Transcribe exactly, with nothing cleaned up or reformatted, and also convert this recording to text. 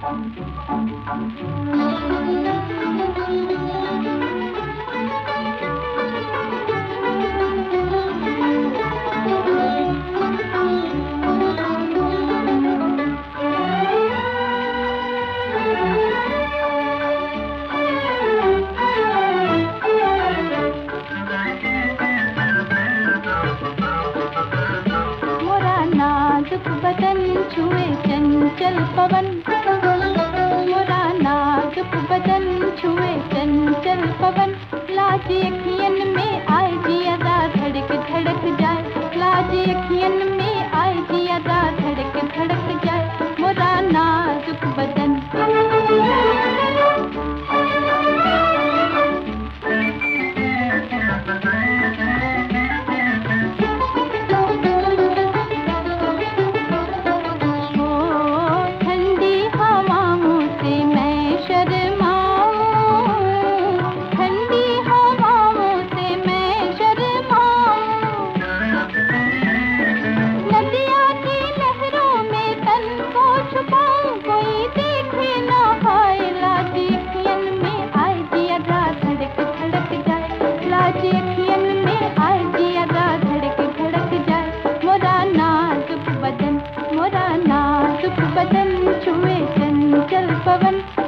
बदन छुए चंचल पवन, मोरा नाजुक बदन छुए चंचल पवन। लाज अखियन में आए जिया धड़क धड़क जाए, लाज अखियन में आए जिया धड़क धड़क जाए, मोरा नाजुक बदन। मोरा नाजुक बदन छुए चंचल पवन।